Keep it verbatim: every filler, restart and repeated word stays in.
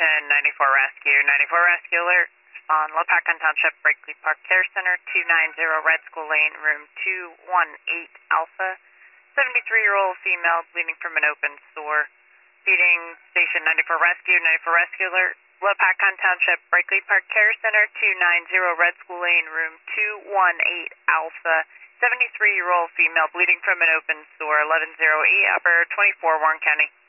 Station ninety-four Rescue. ninety-four Rescue alert on Lopacan Township, Brakely Park Care Center, two ninety Red School Lane, room two one eight Alpha. seventy-three-year-old female bleeding from an open sore. Feeding Station ninety-four Rescue. ninety-four Rescue alert. Lopacan Township, Brakely Park Care Center, two ninety Red School Lane, room two one eight Alpha. seventy-three-year-old female bleeding from an open sore, eleven oh eight Upper, twenty-four Warren County.